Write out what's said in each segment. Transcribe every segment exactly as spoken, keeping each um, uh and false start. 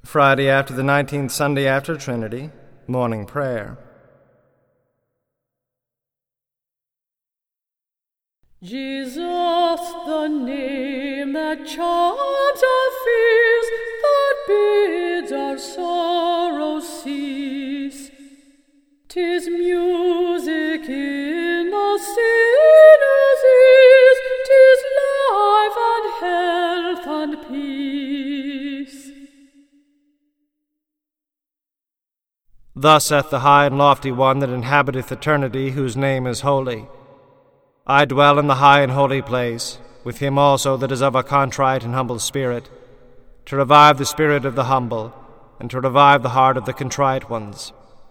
Friday after the nineteenth Sunday after Trinity, morning prayer. Jesus, the name that charms our fears, that bids our sorrows cease. 'Tis music in the sinner's ears, 'tis life and health and peace. Thus saith the high and lofty one that inhabiteth eternity, whose name is holy. I dwell in the high and holy place, with him also that is of a contrite and humble spirit, to revive the spirit of the humble, and to revive the heart of the contrite ones.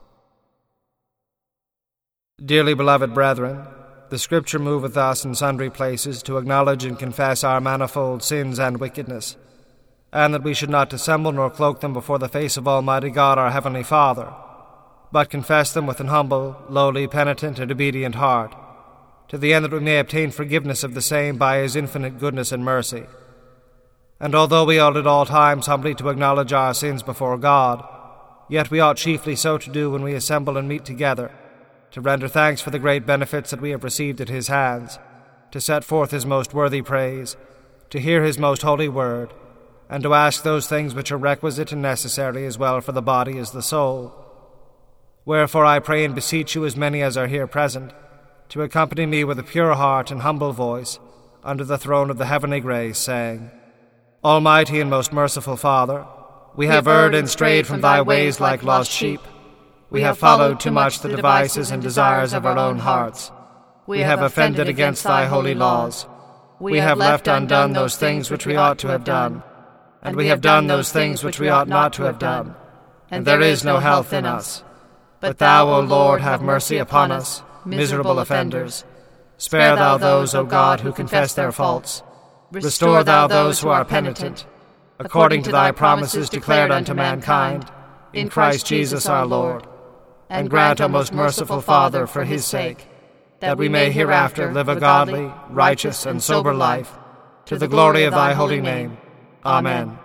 Dearly beloved brethren, the Scripture moveth us in sundry places to acknowledge and confess our manifold sins and wickedness, and that we should not dissemble nor cloak them before the face of Almighty God our Heavenly Father, but confess them with an humble, lowly, penitent, and obedient heart, to the end that we may obtain forgiveness of the same by his infinite goodness and mercy. And although we ought at all times humbly to acknowledge our sins before God, yet we ought chiefly so to do when we assemble and meet together, to render thanks for the great benefits that we have received at his hands, to set forth his most worthy praise, to hear his most holy word, and to ask those things which are requisite and necessary as well for the body as the soul. Wherefore I pray and beseech you, as many as are here present, to accompany me with a pure heart and humble voice under the throne of the heavenly grace, saying, Almighty and most merciful Father, we have erred and strayed from thy ways like lost sheep. We have followed too much the devices and desires of our own hearts. We have offended against thy holy laws. We have left undone those things which we ought to have done, and we have done those things which we ought not to have done, and there is no health in us. But thou, O Lord, have mercy upon us, miserable offenders. Spare thou those, O God, who confess their faults. Restore thou those who are penitent, according to thy promises declared unto mankind, in Christ Jesus our Lord. And grant, O most merciful Father, for his sake, that we may hereafter live a godly, righteous, and sober life, to the glory of thy holy name. Amen.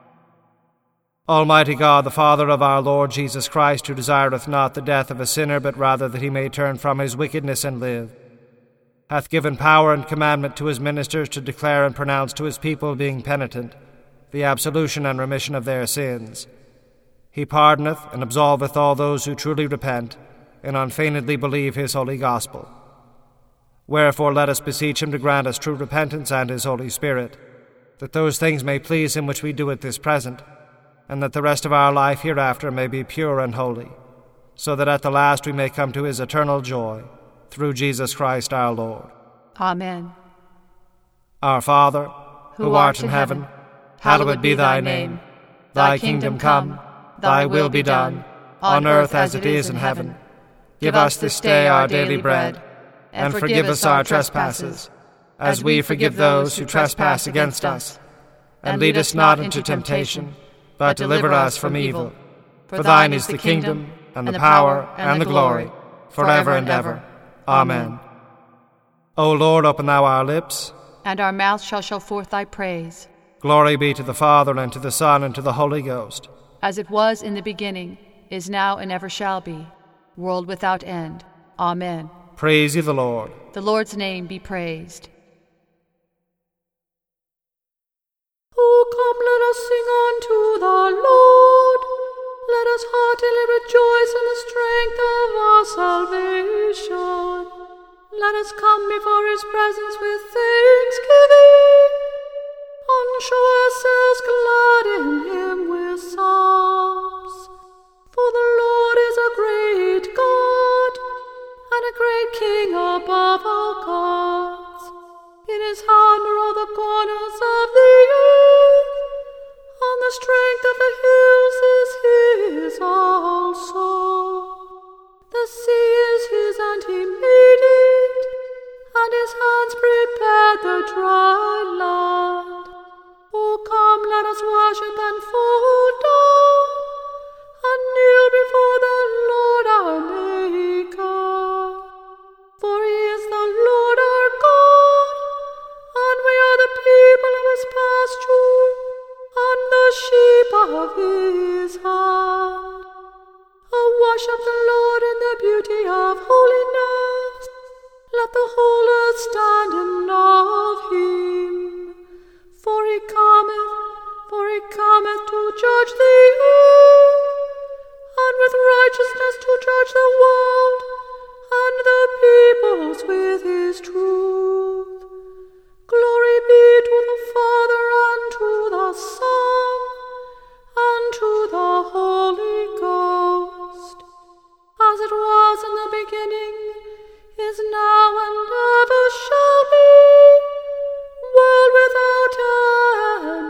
Almighty God, the Father of our Lord Jesus Christ, who desireth not the death of a sinner, but rather that he may turn from his wickedness and live, hath given power and commandment to his ministers to declare and pronounce to his people, being penitent, the absolution and remission of their sins. He pardoneth and absolveth all those who truly repent, and unfeignedly believe his holy gospel. Wherefore let us beseech him to grant us true repentance and his Holy Spirit, that those things may please him which we do at this present, and that the rest of our life hereafter may be pure and holy, so that at the last we may come to his eternal joy, through Jesus Christ our Lord. Amen. Our Father, who, who art in heaven, heaven hallowed be thy name. Thy kingdom come, thy will be done, on earth as it is in heaven. Give us this day our daily bread, and forgive us our trespasses, as we forgive those who trespass against us. And lead us not into temptation, but deliver us from evil. For thine is the kingdom, and the power, and the glory, forever and ever. Amen. O Lord, open thou our lips, and our mouth shall show forth thy praise. Glory be to the Father, and to the Son, and to the Holy Ghost. As it was in the beginning, is now, and ever shall be, world without end. Amen. Praise ye the Lord. The Lord's name be praised. Oh, come, let us sing unto the Lord. Let us heartily rejoice in the strength of our salvation. Let us come before his presence with thanksgiving, and show ourselves glad in him with psalms. For the Lord is a great God, and a great King above all gods. In his hand are all the corners of the earth, and the strength of the hills is his also. The sea is his, and he made it, and his hands prepared the dry land. Oh, come, let us worship and fall down, and kneel before the Lord our Maker. For he is the Lord our God, and we are the people of his pasture, and the sheep of his hand. Oh, worship the Lord in the beauty of holiness. Let the whole earth stand in awe of him. For he cometh, for he cometh to judge the earth, and with righteousness to judge the world, and the peoples with his truth. Glory be to the Father, and to the Son, and to the Holy Ghost, as it was in the beginning, is now, and ever shall be, world without end.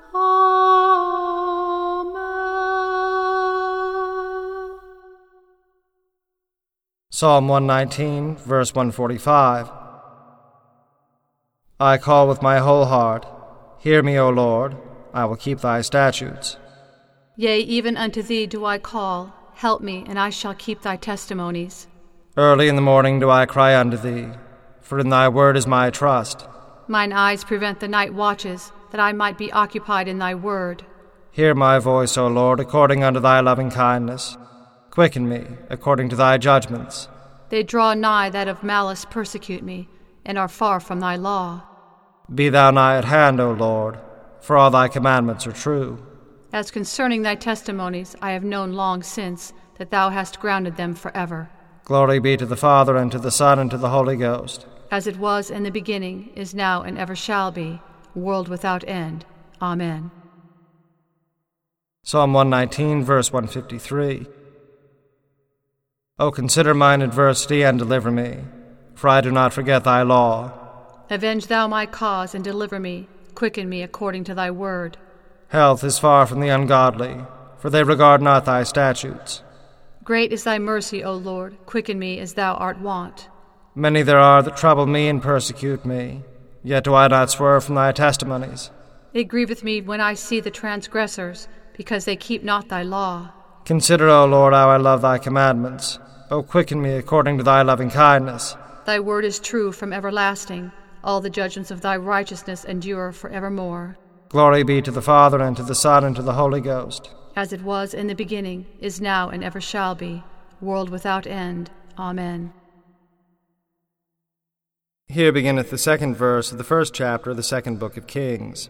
Amen. Psalm one nineteen, verse one forty-five. I call with my whole heart. Hear me, O Lord. I will keep thy statutes. Yea, even unto thee do I call. Help me, and I shall keep thy testimonies. Early in the morning do I cry unto thee, for in thy word is my trust. Mine eyes prevent the night watches, that I might be occupied in thy word. Hear my voice, O Lord, according unto thy loving kindness. Quicken me, according to thy judgments. They draw nigh that of malice persecute me, and are far from thy law. Be thou nigh at hand, O Lord, for all thy commandments are true. As concerning thy testimonies I have known long since, that thou hast grounded them forever. Glory be to the Father, and to the Son, and to the Holy Ghost. As it was in the beginning, is now, and ever shall be, world without end. Amen. Psalm one nineteen, verse one fifty-three. O consider mine adversity, and deliver me, for I do not forget thy law. Avenge thou my cause, and deliver me. Quicken me according to thy word. Health is far from the ungodly, for they regard not thy statutes. Great is thy mercy, O Lord. Quicken me as thou art wont. Many there are that trouble me and persecute me, yet do I not swerve from thy testimonies. It grieveth me when I see the transgressors, because they keep not thy law. Consider, O Lord, how I love thy commandments. O quicken me according to thy loving kindness. Thy word is true from everlasting. All the judgments of thy righteousness endure for evermore. Glory be to the Father, and to the Son, and to the Holy Ghost. As it was in the beginning, is now, and ever shall be, world without end. Amen. Here beginneth the second verse of the first chapter of the second book of Kings.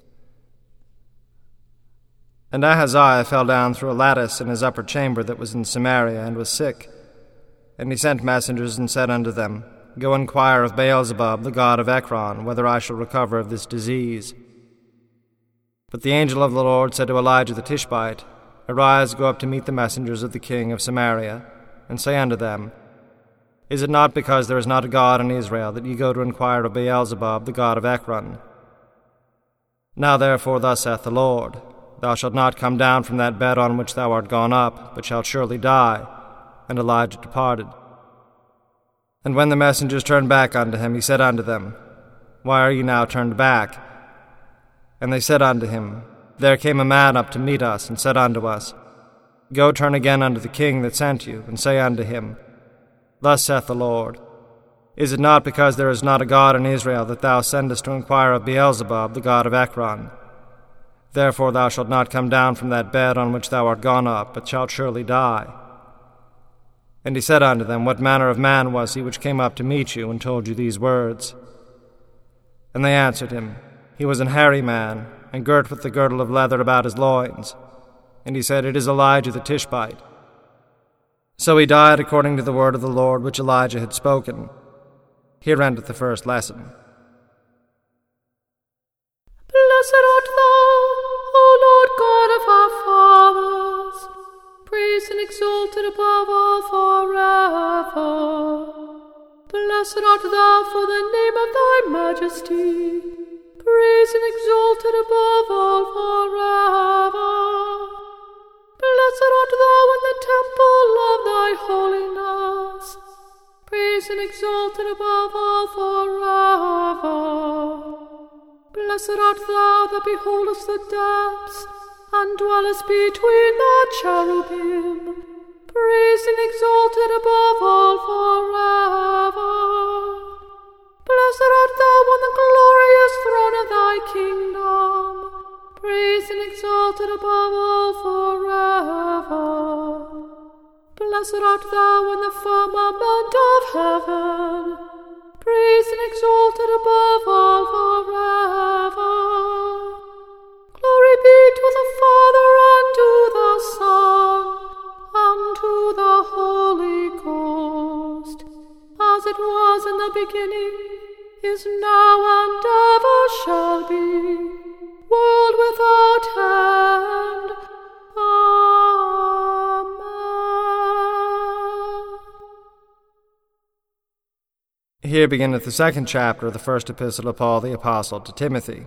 And Ahaziah fell down through a lattice in his upper chamber that was in Samaria, and was sick. And he sent messengers, and said unto them, Go inquire of Beelzebub, the god of Ekron, whether I shall recover of this disease. But the angel of the Lord said to Elijah the Tishbite, Arise, go up to meet the messengers of the king of Samaria, and say unto them, Is it not because there is not a God in Israel that ye go to inquire of Beelzebub, the god of Ekron? Now therefore thus saith the Lord, Thou shalt not come down from that bed on which thou art gone up, but shalt surely die. And Elijah departed. And when the messengers turned back unto him, he said unto them, Why are ye now turned back? And they said unto him, There came a man up to meet us, and said unto us, Go turn again unto the king that sent you, and say unto him, Thus saith the Lord, Is it not because there is not a God in Israel that thou sendest to inquire of Beelzebub, the god of Ekron? Therefore thou shalt not come down from that bed on which thou art gone up, but shalt surely die. And he said unto them, What manner of man was he which came up to meet you, and told you these words? And they answered him, He was an hairy man, and girt with the girdle of leather about his loins. And he said, It is Elijah the Tishbite. So he died according to the word of the Lord which Elijah had spoken. Here endeth the first lesson. Blessed art thou, O Lord God of our fathers, praised and exalted above all forever. Blessed art thou for the name of thy majesty, praised and exalted above all forever. Blessed art thou in the temple of thy holiness, praised and exalted above all forever. Blessed art thou that beholdest the depths, and dwellest between the cherubim, praised and exalted above all forever. Blessed art thou on the glorious throne of thy kingdom, praised and exalted above all forever. Blessed art thou in the firmament of heaven, praised and exalted above all forever. Glory be to the Father, and to the Son, and to the Holy Ghost, as it was in the beginning, is now, and ever shall be, world without end. Amen. Here beginneth the second chapter of the first epistle of Paul the Apostle to Timothy.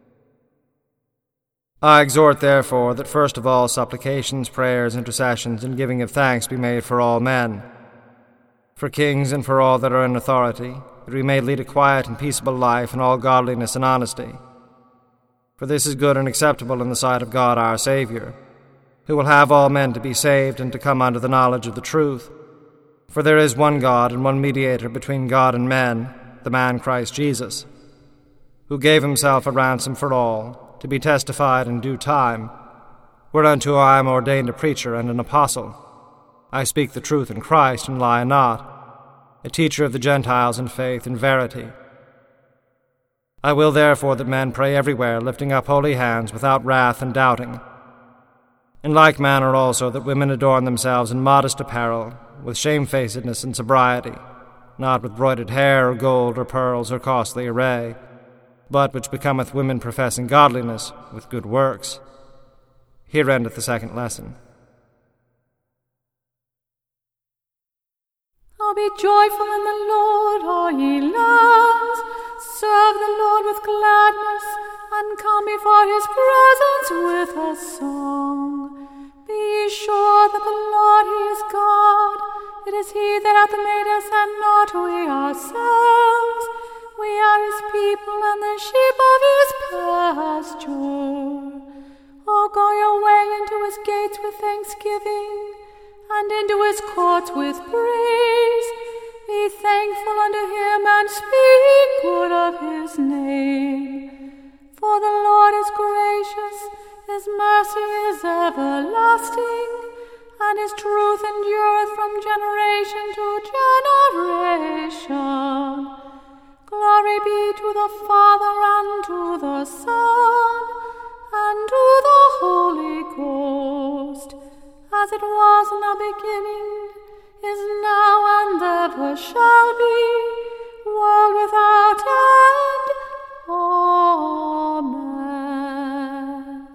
I exhort, therefore, that first of all supplications, prayers, intercessions, and giving of thanks be made for all men, for kings and for all that are in authority, that we may lead a quiet and peaceable life in all godliness and honesty. For this is good and acceptable in the sight of God our Saviour, who will have all men to be saved and to come unto the knowledge of the truth. For there is one God and one mediator between God and men, the man Christ Jesus, who gave himself a ransom for all, to be testified in due time, whereunto I am ordained a preacher and an apostle. I speak the truth in Christ, and lie not, a teacher of the Gentiles in faith and verity. I will therefore that men pray everywhere, lifting up holy hands, without wrath and doubting. In like manner also that women adorn themselves in modest apparel, with shamefacedness and sobriety, not with broidered hair, or gold, or pearls, or costly array, but which becometh women professing godliness with good works. Here endeth the second lesson. Oh, be joyful in the Lord, all ye lands. Serve the Lord with gladness, and come before his presence with a song. Be sure that the Lord, he is God. It is he that hath made us, and not we ourselves. We are his people, and the sheep of his pasture. Oh, go your way into his gates with thanksgiving, and into his courts with praise. Be thankful unto him, and speak good of his name. For the Lord is gracious, his mercy is everlasting, and his truth endureth from generation to generation. Glory be to the Father, and to the Son, and to the Holy Ghost, as it was in the beginning, is now, and ever shall be, world without end. Amen.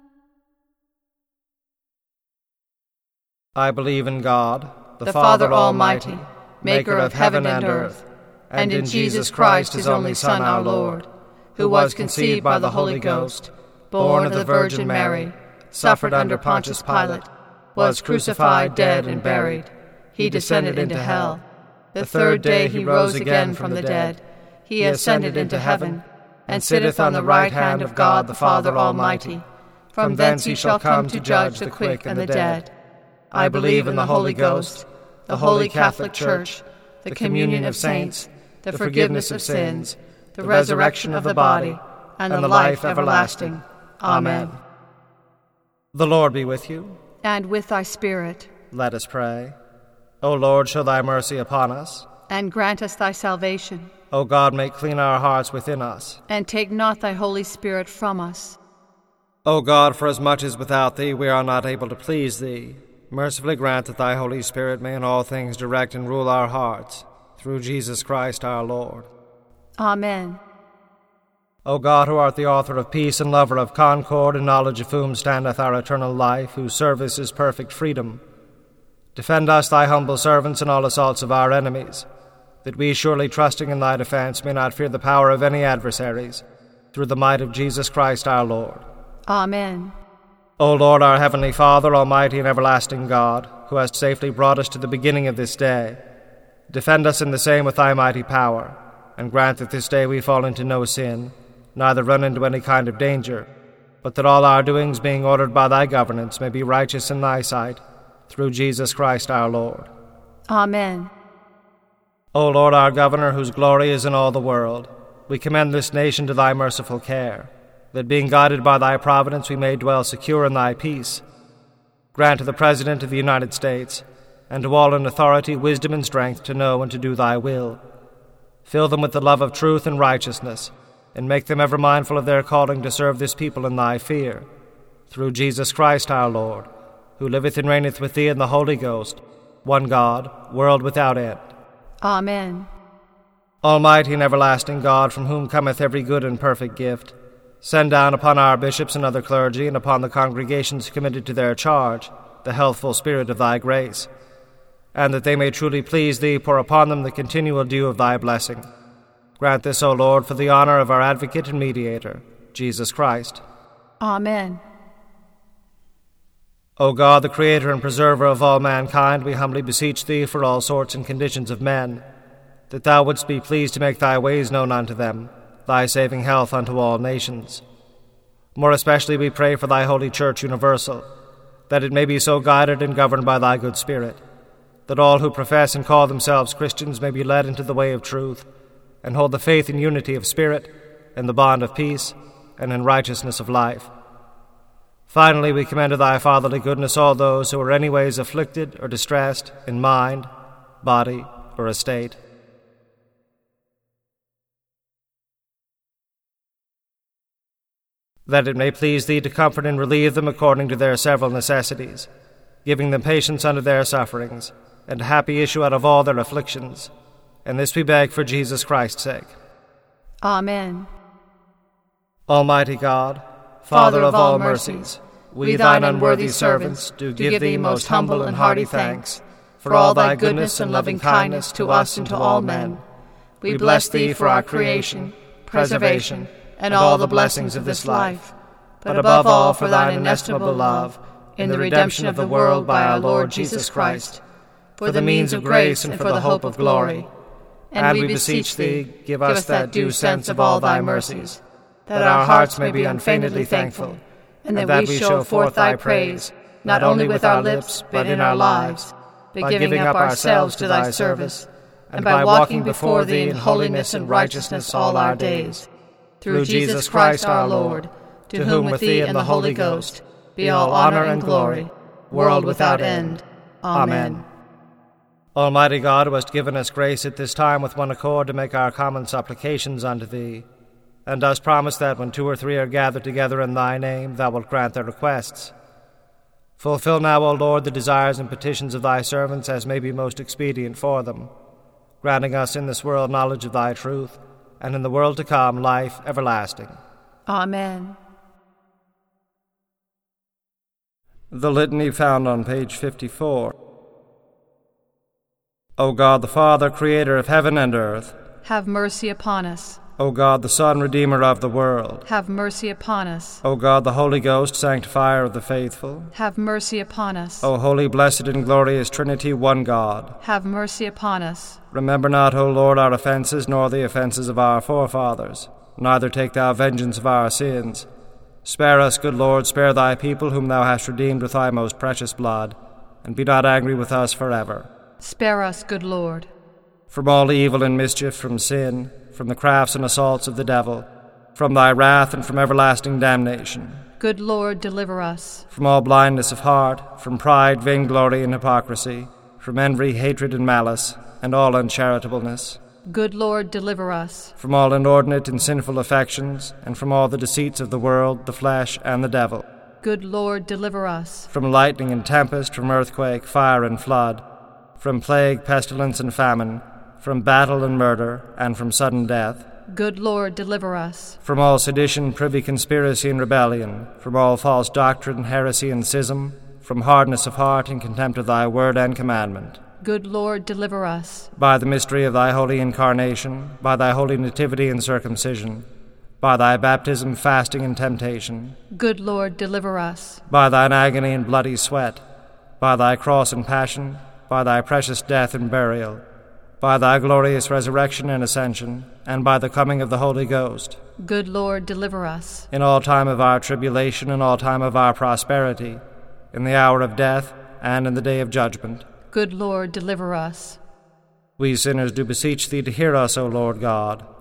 I believe in God, the, the Father, Father Almighty, maker of heaven and earth, and in Jesus Christ, his only Son, our Lord, who was conceived by the Holy Ghost, born of the Virgin Mary, suffered under Pontius Pilate, was crucified, dead, and buried. He descended into hell. The third day he rose again from the dead. He ascended into heaven, and sitteth on the right hand of God the Father Almighty. From thence he shall come to judge the quick and the dead. I believe in the Holy Ghost, the Holy Catholic Church, the communion of saints, the forgiveness of sins, the resurrection of the body, and the life everlasting. Amen. The Lord be with you. And with thy spirit. Let us pray. O Lord, show thy mercy upon us. And grant us thy salvation. O God, make clean our hearts within us. And take not thy Holy Spirit from us. O God, for as much as without thee we are not able to please thee, mercifully grant that thy Holy Spirit may in all things direct and rule our hearts, through Jesus Christ our Lord. Amen. O God, who art the author of peace and lover of concord, in knowledge of whom standeth our eternal life, whose service is perfect freedom, defend us, thy humble servants, in all assaults of our enemies, that we, surely trusting in thy defense, may not fear the power of any adversaries, through the might of Jesus Christ our Lord. Amen. O Lord, our heavenly Father, almighty and everlasting God, who hast safely brought us to the beginning of this day, defend us in the same with thy mighty power, and grant that this day we fall into no sin, neither run into any kind of danger, but that all our doings, being ordered by thy governance, may be righteous in thy sight, through Jesus Christ our Lord. Amen. O Lord, our governor, whose glory is in all the world, we commend this nation to thy merciful care, that being guided by thy providence we may dwell secure in thy peace. Grant to the President of the United States, and to all in authority, wisdom and strength to know and to do thy will. Fill them with the love of truth and righteousness, and make them ever mindful of their calling to serve this people in thy fear. Through Jesus Christ our Lord, who liveth and reigneth with thee in the Holy Ghost, one God, world without end. Amen. Almighty and everlasting God, from whom cometh every good and perfect gift, send down upon our bishops and other clergy, and upon the congregations committed to their charge, the healthful spirit of thy grace, and that they may truly please thee, pour upon them the continual dew of thy blessing. Grant this, O Lord, for the honor of our advocate and mediator, Jesus Christ. Amen. O God, the creator and preserver of all mankind, we humbly beseech thee for all sorts and conditions of men, that thou wouldst be pleased to make thy ways known unto them, thy saving health unto all nations. More especially we pray for thy holy Church universal, that it may be so guided and governed by thy good Spirit, that all who profess and call themselves Christians may be led into the way of truth, and hold the faith and unity of spirit, and the bond of peace, and in righteousness of life. Finally, we commend to thy fatherly goodness all those who are anyways afflicted or distressed in mind, body, or estate. That it may please thee to comfort and relieve them according to their several necessities, giving them patience under their sufferings, and a happy issue out of all their afflictions. And this we beg for Jesus Christ's sake. Amen. Almighty God, Father of all mercies, we thine unworthy servants do give thee most humble and hearty thanks for all thy goodness and loving kindness to us and to all men. We bless thee for our creation, preservation, and all the blessings of this life, but above all for thine inestimable love in the redemption of the world by our Lord Jesus Christ, for the means of grace and for the hope of glory. And we beseech thee, give us that due sense of all thy mercies, that our hearts may be unfeignedly thankful, and that we show forth thy praise, not only with our lips, but in our lives, by giving up ourselves to thy service, and by walking before thee in holiness and righteousness all our days. Through Jesus Christ our Lord, to whom with thee and the Holy Ghost be all honor and glory, world without end. Amen. Almighty God, who hast given us grace at this time with one accord to make our common supplications unto thee, and dost promise that when two or three are gathered together in thy name, thou wilt grant their requests. Fulfill now, O Lord, the desires and petitions of thy servants as may be most expedient for them, granting us in this world knowledge of thy truth, and in the world to come life everlasting. Amen. The litany found on page fifty-four. O God the Father, creator of heaven and earth, have mercy upon us. O God the Son, redeemer of the world, have mercy upon us. O God the Holy Ghost, sanctifier of the faithful, have mercy upon us. O holy, blessed, and glorious Trinity, one God, have mercy upon us. Remember not, O Lord, our offenses, nor the offenses of our forefathers, neither take thou vengeance of our sins. Spare us, good Lord, spare thy people, whom thou hast redeemed with thy most precious blood, and be not angry with us forever. Spare us, good Lord. From all evil and mischief, from sin, from the crafts and assaults of the devil, from thy wrath and from everlasting damnation. Good Lord, deliver us. From all blindness of heart, from pride, vainglory, and hypocrisy, from envy, hatred, and malice, and all uncharitableness. Good Lord, deliver us. From all inordinate and sinful affections, and from all the deceits of the world, the flesh, and the devil. Good Lord, deliver us. From lightning and tempest, from earthquake, fire, and flood, from plague, pestilence, and famine, from battle and murder, and from sudden death. Good Lord, deliver us. From all sedition, privy conspiracy, and rebellion, from all false doctrine, heresy, and schism, from hardness of heart and contempt of thy word and commandment. Good Lord, deliver us. By the mystery of thy holy incarnation, by thy holy nativity and circumcision, by thy baptism, fasting, and temptation. Good Lord, deliver us. By thine agony and bloody sweat, by thy cross and passion, by thy precious death and burial, by thy glorious resurrection and ascension, and by the coming of the Holy Ghost. Good Lord, deliver us. In all time of our tribulation and all time of our prosperity, in the hour of death and in the day of judgment. Good Lord, deliver us. We sinners do beseech thee to hear us, O Lord God,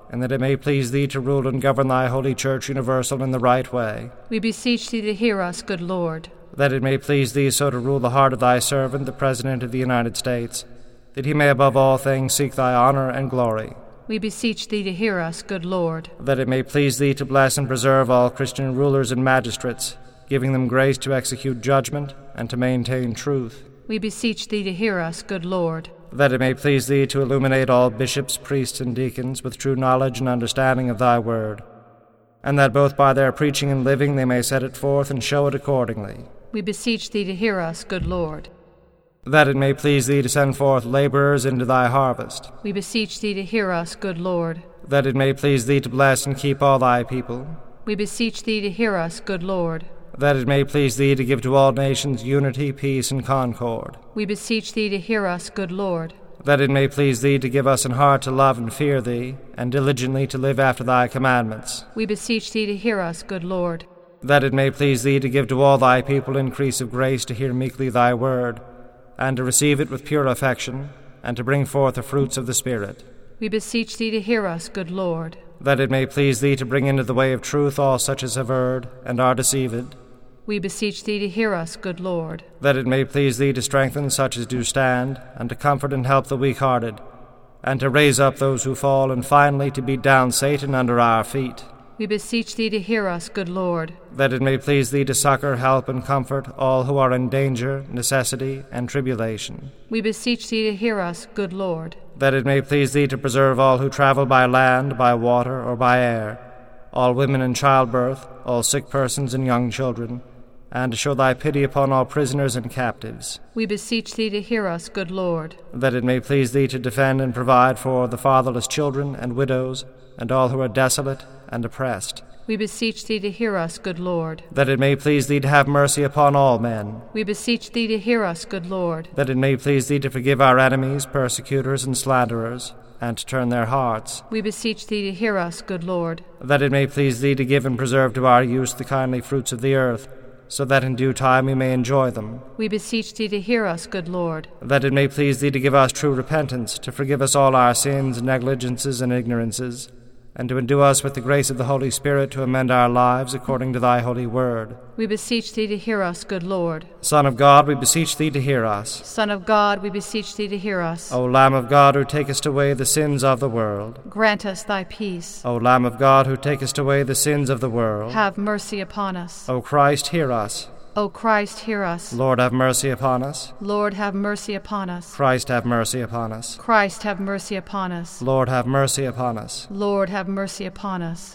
and that it may please thee to rule and govern thy holy Church universal in the right way. We beseech thee to hear us, good Lord. That it may please thee so to rule the heart of thy servant, the President of the United States, that he may above all things seek thy honor and glory. We beseech thee to hear us, good Lord. That it may please thee to bless and preserve all Christian rulers and magistrates, giving them grace to execute judgment and to maintain truth. We beseech thee to hear us, good Lord. That it may please thee to illuminate all bishops, priests, and deacons with true knowledge and understanding of thy word, and that both by their preaching and living they may set it forth and show it accordingly. We beseech thee to hear us, good Lord. That it may please thee to send forth laborers into thy harvest. We beseech thee to hear us, good Lord. That it may please thee to bless and keep all thy people. We beseech thee to hear us, good Lord. That it may please thee to give to all nations unity, peace, and concord. We beseech thee to hear us, good Lord. That it may please thee to give us an heart to love and fear thee, and diligently to live after thy commandments. We beseech thee to hear us, good Lord. That it may please thee to give to all thy people increase of grace to hear meekly thy word, and to receive it with pure affection, and to bring forth the fruits of the Spirit. We beseech thee to hear us, good Lord. That it may please thee to bring into the way of truth all such as have erred and are deceived. We beseech thee to hear us, good Lord. That it may please thee to strengthen such as do stand, and to comfort and help the weak-hearted, and to raise up those who fall, and finally to beat down Satan under our feet. We beseech thee to hear us, good Lord. That it may please thee to succor, help, and comfort all who are in danger, necessity, and tribulation. We beseech thee to hear us, good Lord. That it may please thee to preserve all who travel by land, by water, or by air, all women in childbirth, all sick persons and young children, and to show thy pity upon all prisoners and captives. We beseech thee to hear us, good Lord. That it may please thee to defend and provide for the fatherless children and widows, and all who are desolate and oppressed. We beseech thee to hear us, good Lord. That it may please thee to have mercy upon all men. We beseech thee to hear us, good Lord. That it may please thee to forgive our enemies, persecutors, and slanderers, and to turn their hearts. We beseech thee to hear us, good Lord. That it may please thee to give and preserve to our use the kindly fruits of the earth, so that in due time we may enjoy them. We beseech thee to hear us, good Lord. That it may please thee to give us true repentance, to forgive us all our sins, negligences, and ignorances, and to endue us with the grace of the Holy Spirit to amend our lives according to thy holy word. We beseech thee to hear us, good Lord. Son of God, we beseech thee to hear us. Son of God, we beseech thee to hear us. O Lamb of God, who takest away the sins of the world. Grant us thy peace. O Lamb of God, who takest away the sins of the world. Have mercy upon us. O Christ, hear us. O Christ, hear us. Lord, have mercy upon us. Lord, have mercy upon us. Christ, have mercy upon us. Christ, have mercy upon us. Lord, have mercy upon us. Lord, have mercy upon us.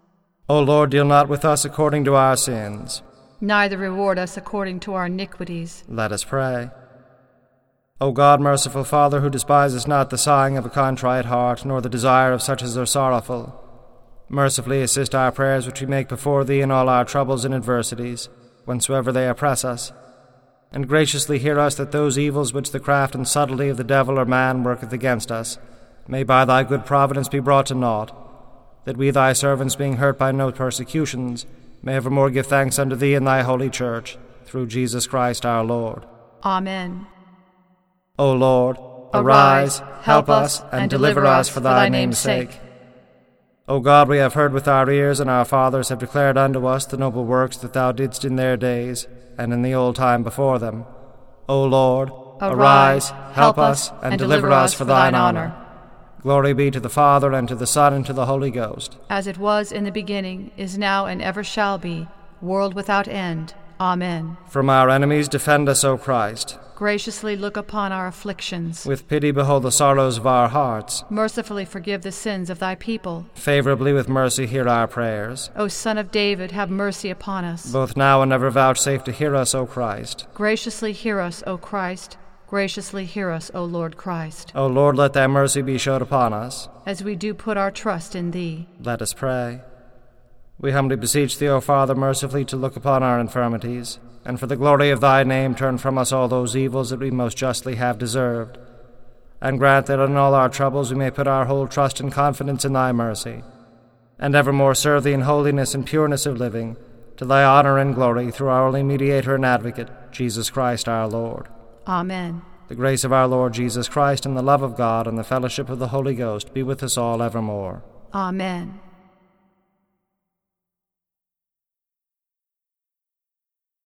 O Lord, deal not with us according to our sins, neither reward us according to our iniquities. Let us pray. O God, merciful Father, who despisest not the sighing of a contrite heart, nor the desire of such as are sorrowful, mercifully assist our prayers which we make before thee in all our troubles and adversities, whensoever they oppress us, and graciously hear us that those evils which the craft and subtlety of the devil or man worketh against us may by thy good providence be brought to naught, that we thy servants, being hurt by no persecutions, may evermore give thanks unto thee in thy holy church, through Jesus Christ our Lord. Amen. O Lord, arise, help us, and deliver us for thy name's sake. O God, we have heard with our ears, and our fathers have declared unto us the noble works that thou didst in their days, and in the old time before them. O Lord, arise, help us, and deliver us for thine honor. Glory be to the Father, and to the Son, and to the Holy Ghost. As it was in the beginning, is now, and ever shall be, world without end. Amen. From our enemies defend us, O Christ. Graciously look upon our afflictions. With pity behold the sorrows of our hearts. Mercifully forgive the sins of thy people. Favorably with mercy hear our prayers. O Son of David, have mercy upon us. Both now and ever vouchsafe to hear us, O Christ. Graciously hear us, O Christ. Graciously hear us, O Lord Christ. O Lord, let thy mercy be showed upon us, as we do put our trust in thee. Let us pray. We humbly beseech thee, O Father, mercifully to look upon our infirmities, and for the glory of thy name turn from us all those evils that we most justly have deserved, and grant that in all our troubles we may put our whole trust and confidence in thy mercy, and evermore serve thee in holiness and pureness of living, to thy honor and glory, through our only mediator and advocate, Jesus Christ our Lord. Amen. The grace of our Lord Jesus Christ, and the love of God, and the fellowship of the Holy Ghost be with us all evermore. Amen.